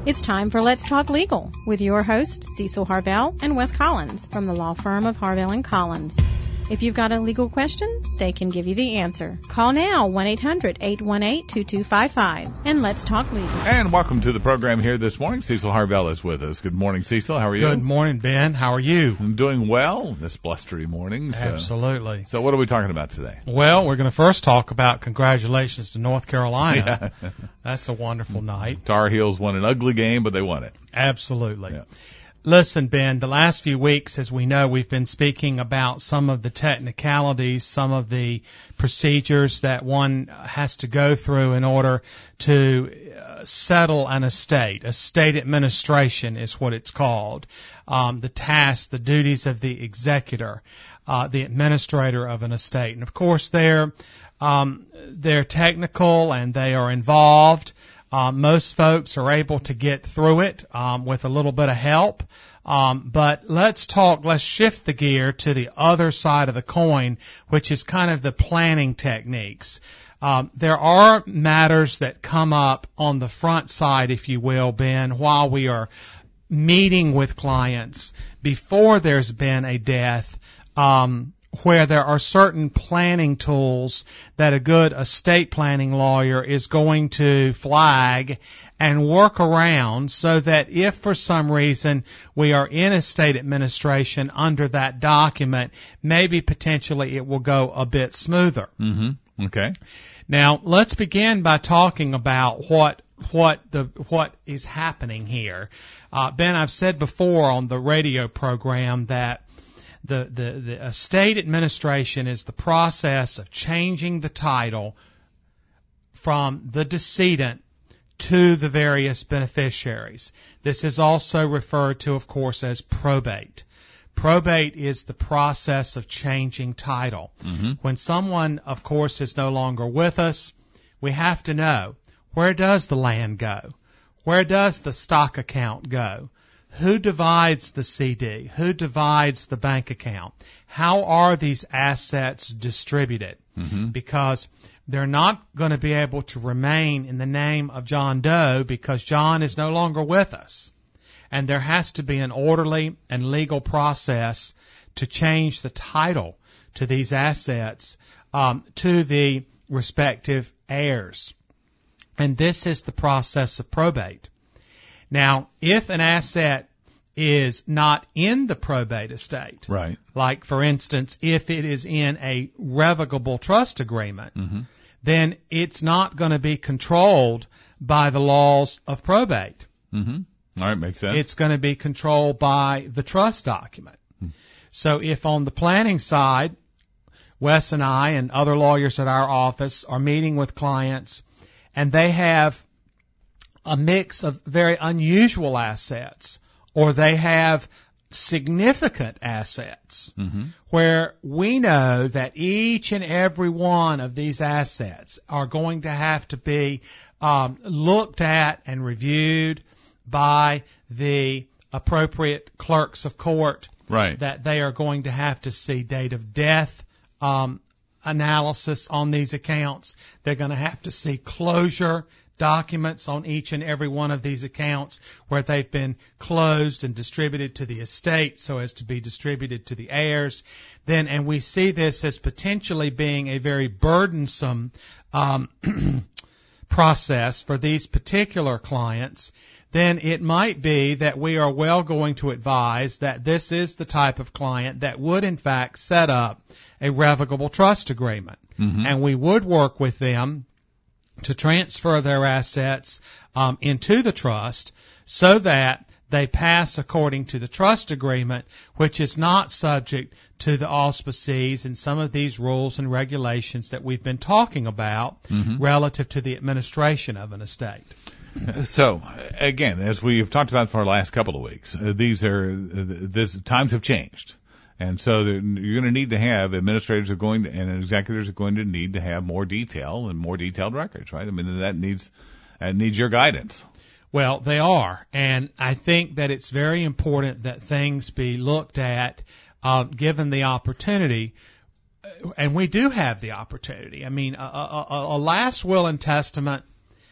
It's time for Let's Talk Legal with your hosts, Cecil Harvell and Wes Collins from the law firm of Harvell & Collins. If you've got a legal question, they can give you the answer. Call now, 1-800-818-2255, and let's talk legal. And welcome to the program here this morning. Cecil Harvell is with us. Good morning, Cecil. How are you? Good morning, Ben. How are you? I'm doing well this blustery morning. Absolutely. So what are we talking about today? Well, we're going to first talk about congratulations to North Carolina. Yeah. That's a wonderful night. Tar Heels won an ugly game, but they won it. Absolutely. Yeah. Listen, Ben, the last few weeks, as we know, we've been speaking about some of the technicalities, some of the procedures that one has to go through in order to settle an estate. Estate administration is what it's called. The tasks, the duties of the executor, the administrator of an estate. And of course, they're technical and they are involved. Most folks are able to get through it with a little bit of help. But let's shift the gear to the other side of the coin, which is kind of the planning techniques. There are matters that come up on the front side, if you will, Ben, while we are meeting with clients before there's been a death, where there are certain planning tools that a good estate planning lawyer is going to flag and work around so that if for some reason we are in estate administration under that document, maybe potentially it will go a bit smoother. Mm-hmm. Okay. Now, let's begin by talking about what is happening here. Ben, I've said before on the radio program that the estate administration is the process of changing the title from the decedent to the various beneficiaries. This is also referred to, of course, as probate. Probate is the process of changing title. Mm-hmm. When someone, of course, is no longer with us, we have to know, where does the land go? Where does the stock account go? Who divides the CD? Who divides the bank account? How are these assets distributed? Mm-hmm. Because they're not going to be able to remain in the name of John Doe because John is no longer with us. And there has to be an orderly and legal process to change the title to these assets to the respective heirs. And this is the process of probate. Now, if an asset is not in the probate estate, right, like, for instance, if it is in a revocable trust agreement, mm-hmm. then it's not going to be controlled by the laws of probate. Mm-hmm. All right, makes sense. It's going to be controlled by the trust document. Mm-hmm. So if on the planning side, Wes and I and other lawyers at our office are meeting with clients and they have a mix of very unusual assets, or they have significant assets, mm-hmm. where we know that each and every one of these assets are going to have to be looked at and reviewed by the appropriate clerks of court, right, that they are going to have to see date of death analysis on these accounts. They're going to have to see closure documents on each and every one of these accounts where they've been closed and distributed to the estate so as to be distributed to the heirs. Then, and we see this as potentially being a very burdensome process for these particular clients. Then it might be that we are well going to advise that this is the type of client that would in fact set up a revocable trust agreement. Mm-hmm. And we would work with them to transfer their assets into the trust so that they pass according to the trust agreement, which is not subject to the auspices and some of these rules and regulations that we've been talking about mm-hmm. relative to the administration of an estate. So, again, as we've talked about for the last couple of weeks, times have changed. And so you're going to need to have administrators and executors are going to need to have more detail and more detailed records, right? I mean, that needs your guidance. Well, they are. And I think that it's very important that things be looked at, given the opportunity. And we do have the opportunity. I mean, a last will and testament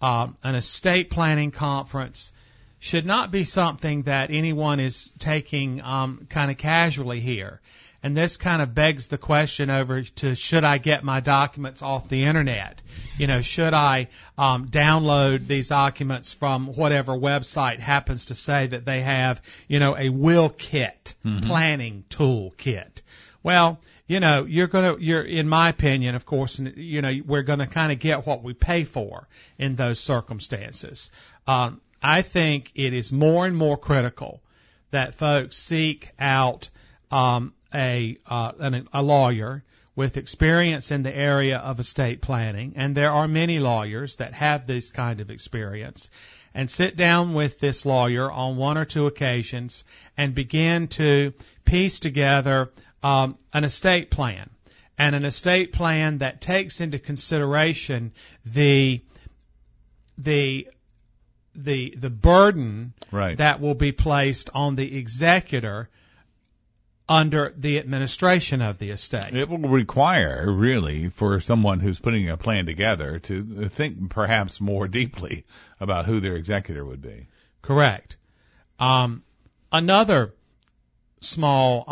an estate planning conference should not be something that anyone is taking kind of casually here. And this kind of begs the question over to, should I get my documents off the internet? Should I download these documents from whatever website happens to say that they have, a will kit, planning tool kit? Well, you're in my opinion, of course, we're going to kind of get what we pay for in those circumstances. I think it is more and more critical that folks seek out a lawyer with experience in the area of estate planning, and there are many lawyers that have this kind of experience, and sit down with this lawyer on one or two occasions and begin to piece together an estate plan, and an estate plan that takes into consideration the burden that will be placed on the executor under the administration of the estate. It will require, really, for someone who's putting a plan together to think perhaps more deeply about who their executor would be. Correct. Another small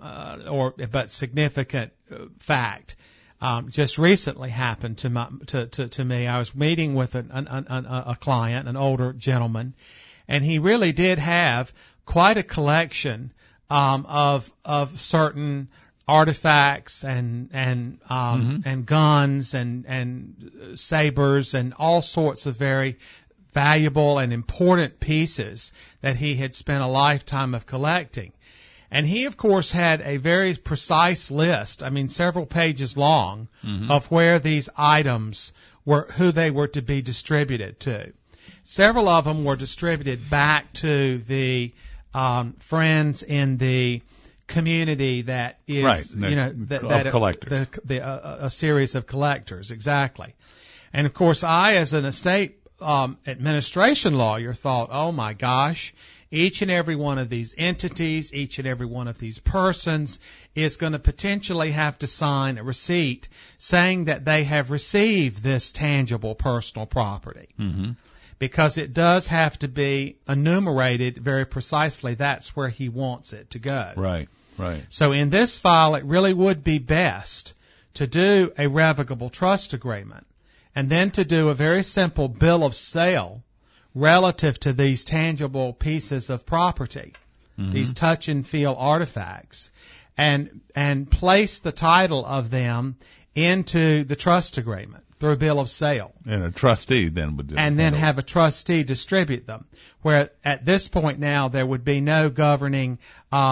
but significant fact just recently happened to me. I was meeting with a client, an older gentleman, and he really did have quite a collection of certain artifacts and guns and sabers and all sorts of very valuable and important pieces that he had spent a lifetime of collecting. And he, of course, had a very precise list, several pages long, of where these items were, who they were to be distributed to. Several of them were distributed back to the friends in the community that is, of collectors. A series of collectors, exactly. And of course, I, as an estate administration lawyer, thought, oh my gosh, each and every one of these entities, each and every one of these persons is going to potentially have to sign a receipt saying that they have received this tangible personal property. Mm-hmm. Because it does have to be enumerated very precisely. That's where he wants it to go. Right. So in this file, it really would be best to do a revocable trust agreement and then to do a very simple bill of sale relative to these tangible pieces of property, these touch and feel artifacts, and place the title of them into the trust agreement through a bill of sale. And a trustee then would do it. And then have a trustee distribute them. Where at this point now there would be no governing,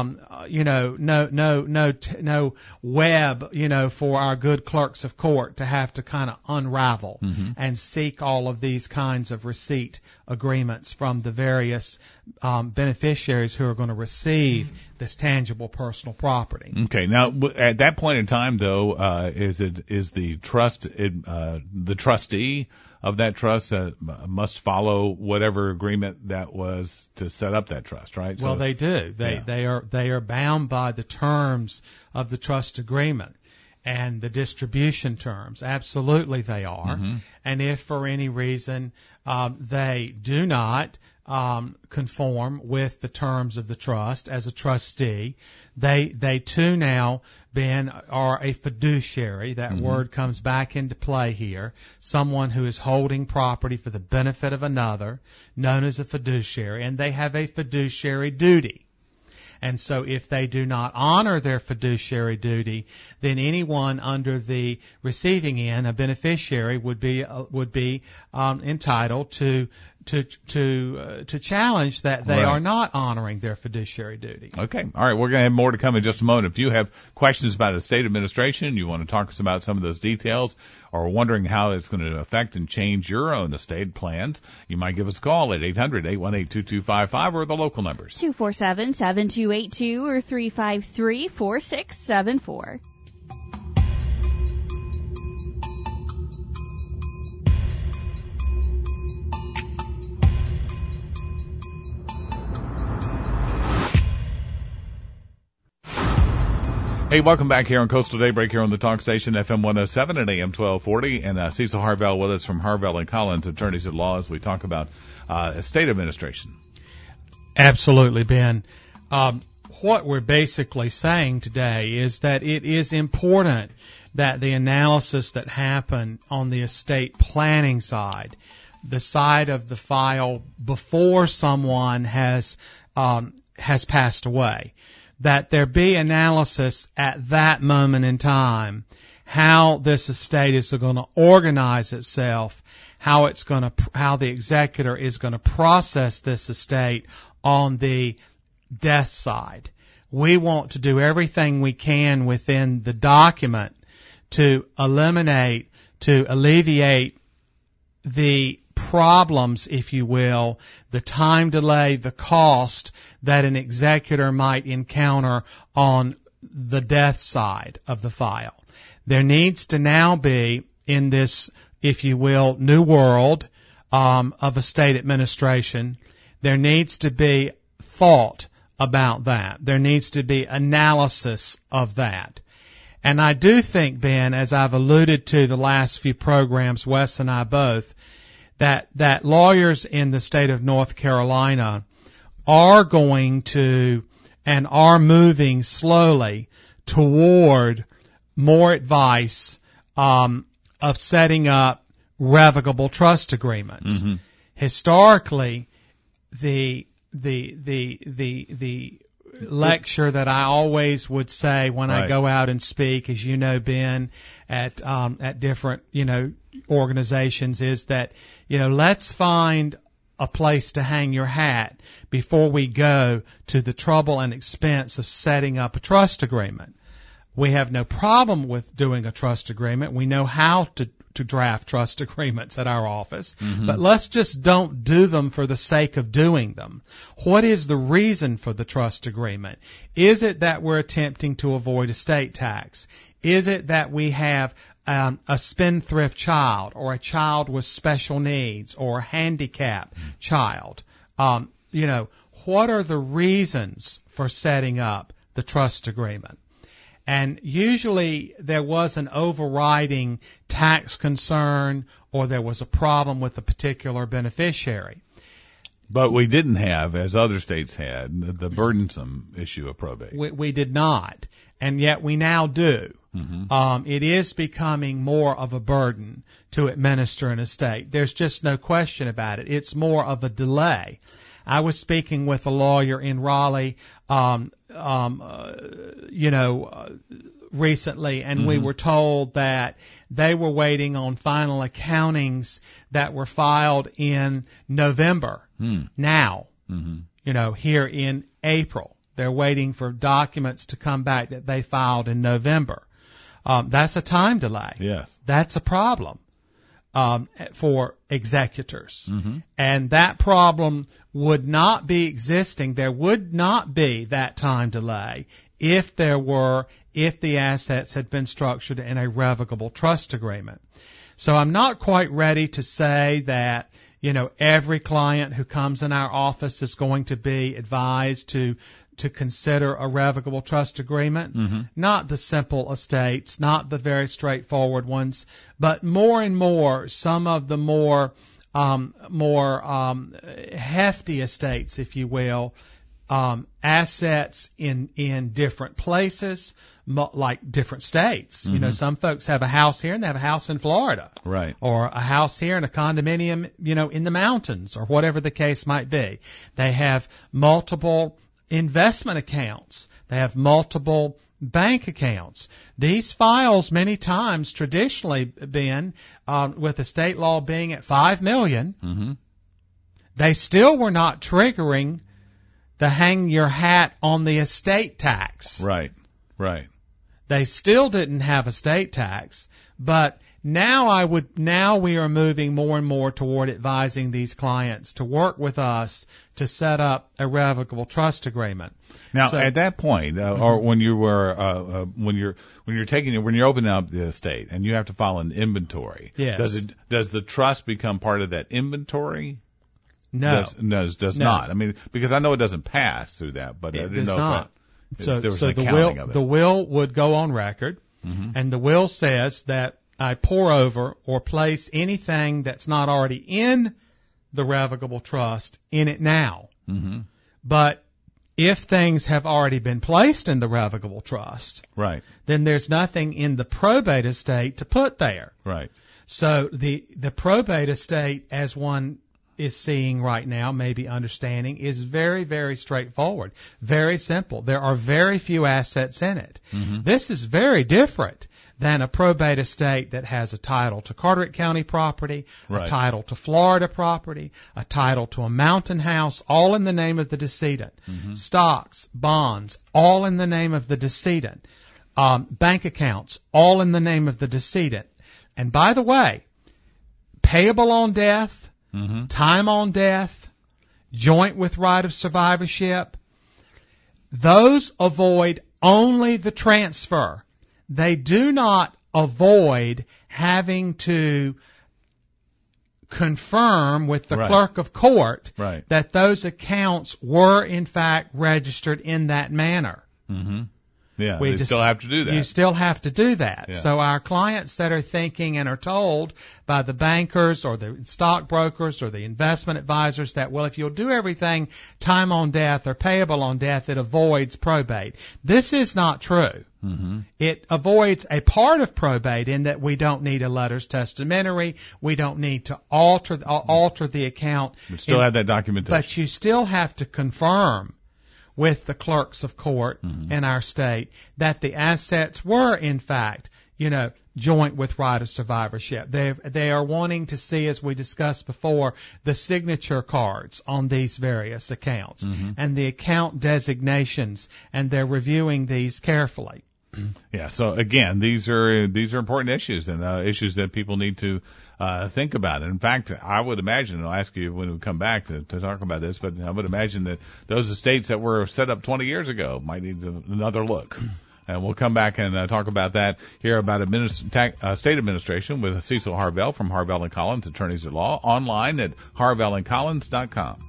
no web, for our good clerks of court to have to kind of unravel and seek all of these kinds of receipt agreements from the various beneficiaries who are going to receive this tangible personal property. Okay. Now, at that point in time, though, is the trustee of that trust must follow whatever agreement that was to set up that trust, right? Well, they do. They are bound by the terms of the trust agreement and the distribution terms. Absolutely, they are. And if for any reason they do not conform with the terms of the trust as a trustee, they too now, Ben, are a fiduciary. That word comes back into play here. Someone who is holding property for the benefit of another, known as a fiduciary, and they have a fiduciary duty. And so if they do not honor their fiduciary duty, then anyone under the receiving end, a beneficiary, would be entitled to challenge that they are not honoring their fiduciary duty. Okay. All right. We're going to have more to come in just a moment. If you have questions about estate administration, you want to talk to us about some of those details, or wondering how it's going to affect and change your own estate plans, you might give us a call at 800-818-2255 or the local numbers. 247-7282 or 353-4674. Hey, welcome back here on Coastal Daybreak here on the Talk Station, FM 107 and AM 1240. And Cecil Harvell with us from Harvell and Collins, attorneys at law, as we talk about estate administration. Absolutely, Ben. What we're basically saying today is that it is important that the analysis that happened on the estate planning side, the side of the file before someone has passed away, that there be analysis at that moment in time, how this estate is going to organize itself, how the executor is going to process this estate on the death side. We want to do everything we can within the document to alleviate the problems, if you will, the time delay, the cost that an executor might encounter on the death side of the file. There needs to now be, in this, if you will, new world of estate administration, there needs to be thought about that. There needs to be analysis of that. And I do think, Ben, as I've alluded to the last few programs, Wes and I both, that lawyers in the state of North Carolina are going to and are moving slowly toward more advice of setting up revocable trust agreements. Mm-hmm. Historically, the lecture that I always would say when I go out and speak, as you know, Ben, at different, organizations, is that, let's find a place to hang your hat before we go to the trouble and expense of setting up a trust agreement. We have no problem with doing a trust agreement. We know how to draft trust agreements at our office, but let's just don't do them for the sake of doing them. What is the reason for the trust agreement? Is it that we're attempting to avoid estate tax? Is it that we have a spendthrift child or a child with special needs or a handicapped child? What are the reasons for setting up the trust agreement? And usually there was an overriding tax concern or there was a problem with a particular beneficiary. But we didn't have, as other states had, the burdensome issue of probate. We did not. And yet we now do. Mm-hmm. It is becoming more of a burden to administer an estate. There's just no question about it. It's more of a delay. I was speaking with a lawyer in Raleigh, recently, and we were told that they were waiting on final accountings that were filed in November. Now, here in April, they're waiting for documents to come back that they filed in November. That's a time delay. Yes. That's a problem for executors. And that problem would not be existing. There would not be that time delay if the assets had been structured in a revocable trust agreement. So I'm not quite ready to say that, every client who comes in our office is going to be advised to consider a revocable trust agreement. Not the simple estates, not the very straightforward ones, but more and more, some of the more hefty estates, if you will, assets in different places, like different states. Some folks have a house here and they have a house in Florida. Right. Or a house here and a condominium, in the mountains, or whatever the case might be. They have multiple investment accounts. They have multiple bank accounts. These files many times traditionally been, with estate law being at $5 million, they still were not triggering the hang your hat on the estate tax. Right. They still didn't have estate tax, but now we are moving more and more toward advising these clients to work with us to set up a revocable trust agreement. Now, at that point, or when you're opening up the estate and you have to file an inventory, yes. Does the trust become part of that inventory? No. Does not. I mean, because I know it doesn't pass through that, but it I didn't does know not. So there was an the accounting of it. the will would go on record, and the will says that I pour over or place anything that's not already in the revocable trust in it now. Mm-hmm. But if things have already been placed in the revocable trust, Right. then there's nothing in the probate estate to put there. Right. So the probate estate, as one is seeing right now, maybe understanding, is very, very straightforward, very simple. There are very few assets in it. Mm-hmm. This is very different than a probate estate that has a title to Carteret County property, Right. a title to Florida property, a title to a mountain house, all in the name of the decedent. Mm-hmm. Stocks, bonds, all in the name of the decedent. Bank accounts, all in the name of the decedent. And by the way, payable on death, Mm-hmm. time on death, joint with right of survivorship, those avoid only the transfer. They do not avoid having to confirm with the Right. clerk of court Right. that those accounts were in fact registered in that manner. Mm-hmm. Yeah. We They just- still have to do that. You still have to do that. Yeah. So our clients that are thinking and are told by the bankers or the stockbrokers or the investment advisors that, well, if you'll do everything time on death or payable on death, it avoids probate. This is not true. Mm-hmm. It avoids a part of probate in that we don't need a letters testamentary. We don't need to alter the account. But still have that documentation. But you still have to confirm with the clerks of court in our state that the assets were in fact, joint with right of survivorship. They are wanting to see, as we discussed before, the signature cards on these various accounts and the account designations, and they're reviewing these carefully. Yeah. So again, these are important issues and issues that people need to think about. In fact, I would imagine, and I'll ask you when we come back to talk about this, but I would imagine that those estates that were set up 20 years ago might need another look. And we'll come back and talk about that here about state administration with Cecil Harvell from Harvell & Collins, attorneys at law, online at harvellandcollins.com.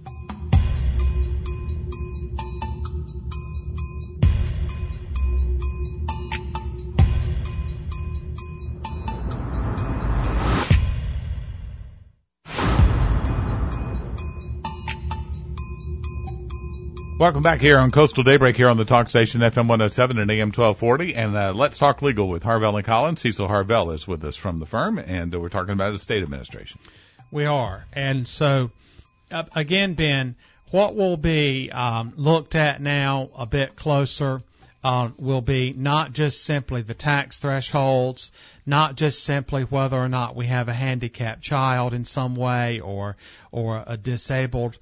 Welcome back here on Coastal Daybreak here on the Talk Station, FM 107 and AM 1240. And let's talk legal with Harvell & Collins. Cecil Harvell is with us from the firm, and we're talking about estate administration. We are. And so, again, Ben, what will be looked at now a bit closer will be not just simply the tax thresholds, not just simply whether or not we have a handicapped child in some way or a disabled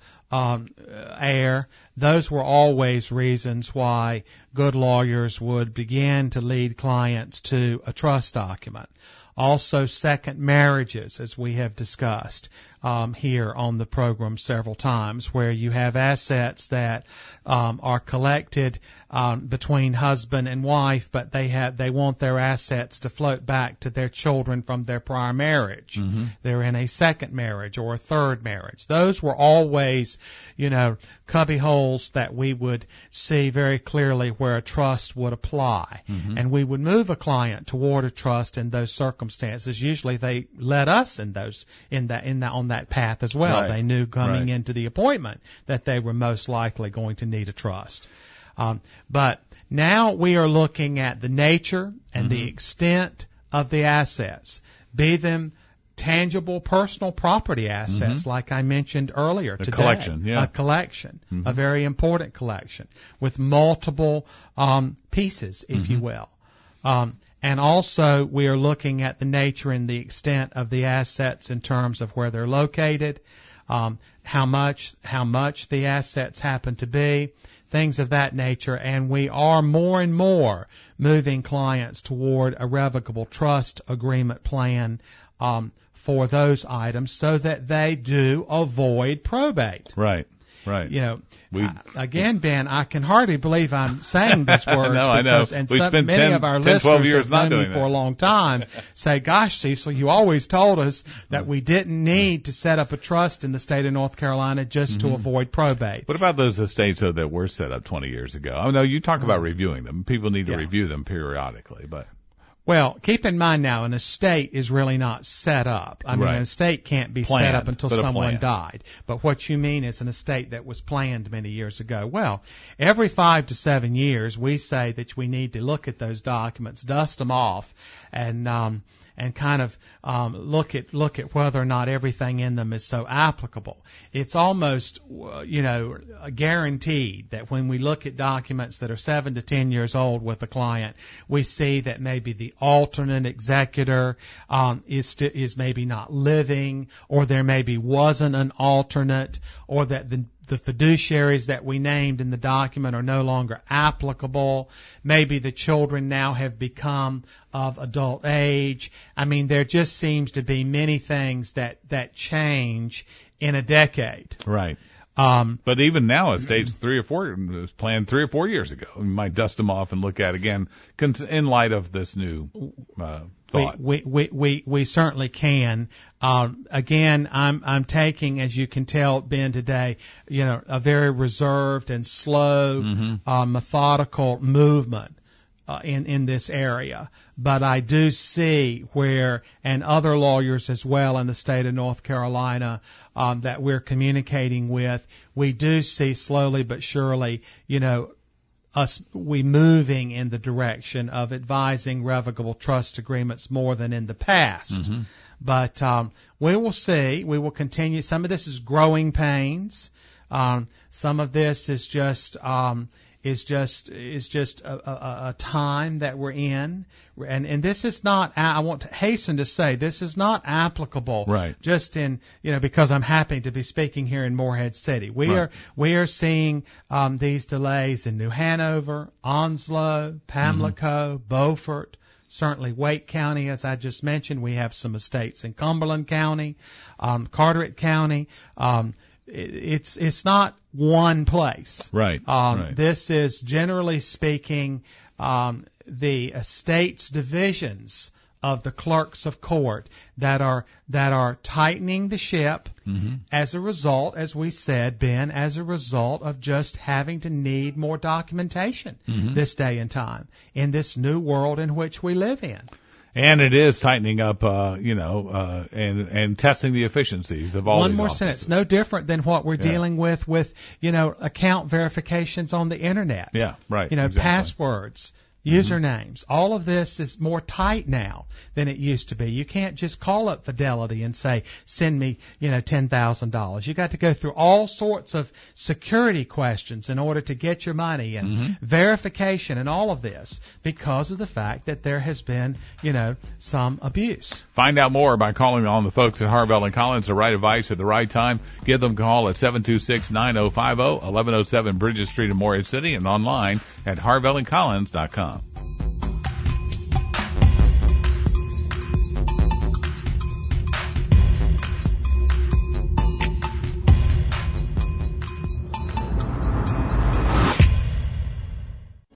heir. Those were always reasons why good lawyers would begin to lead clients to a trust document. Also, second marriages, as we have discussed here on the program several times, where you have assets that are collected between husband and wife, but they want their assets to float back to their children from their prior marriage. Mm-hmm. They're in a second marriage or a third marriage. Those were always, cubby holes that we would see very clearly where a trust would apply. Mm-hmm. And we would move a client toward a trust in those circumstances. Usually they led us on that path as well. Right. They knew coming Right. into the appointment that they were most likely going to need a trust. But now we are looking at the nature and the extent of the assets, be them tangible personal property assets, like I mentioned earlier today. Collection, yeah. A collection, a very important collection with multiple pieces, if you will. And also we are looking at the nature and the extent of the assets in terms of where they're located, how much the assets happen to be, things of that nature. And we are more and more moving clients toward a revocable trust agreement plan for those items so that they do avoid probate. Right. Right. You know, again, Ben, I can hardly believe I'm saying these words. I know. And we spent many 10, of our 10 12 listeners years have not known doing me that. for a long time say, gosh, Cecil, you always told us that we didn't need to set up a trust in the state of North Carolina just to avoid probate. What about those estates though, that were set up 20 years ago? I know you talk about reviewing them. People need to review them periodically, but. Well, keep in mind now, an estate is really not set up. I mean, an estate can't be set up until someone died. But what you mean is an estate that was planned many years ago. Well, every 5 to 7 years, we say that we need to look at those documents, dust them off, and kind of look at whether or not everything in them is so applicable. It's almost, guaranteed that when we look at documents that are 7 to 10 years old with a client, we see that maybe the alternate executor is maybe not living, or there maybe wasn't an alternate, or that the fiduciaries that we named in the document are no longer applicable. Maybe the children now have become of adult age. I mean, there just seems to be many things that change in a decade. Right. But even now, estates was planned 3 or 4 years ago. We might dust them off and look at again in light of this new thought. We certainly can. Again, I'm taking, as you can tell, Ben, today, a very reserved and slow, methodical movement in this area. But I do see where, and other lawyers as well in the state of North Carolina that we're communicating with, we do see slowly but surely, we moving in the direction of advising revocable trust agreements more than in the past. But we will see. We will continue. Some of this is growing pains. Some of this is just a time that we're in, and this is not. I want to hasten to say this is not applicable. Right. Just in because I'm happy to be speaking here in Morehead City. We are seeing these delays in New Hanover, Onslow, Pamlico, Beaufort. Certainly Wake County, as I just mentioned. We have some estates in Cumberland County, Carteret County. It's not one place. Right. This is, generally speaking, the estates divisions of the clerks of court that are tightening the ship as a result, as we said, Ben, as a result of just having to need more documentation this day and time in this new world in which we live in. And it is tightening up, and testing the efficiencies of all One these more offices. sentence. No different than what we're dealing with, account verifications on the internet. Yeah, right. Exactly. Passwords, usernames. All of this is more tight now than it used to be. You can't just call up Fidelity and say, send me, $10,000. You got to go through all sorts of security questions in order to get your money and verification and all of this because of the fact that there has been, some abuse. Find out more by calling on the folks at Harvell and Collins. The right advice at the right time. Give them a call at 726-9050, 1107 Bridges Street in Morehead City, and online at harvellandcollins.com.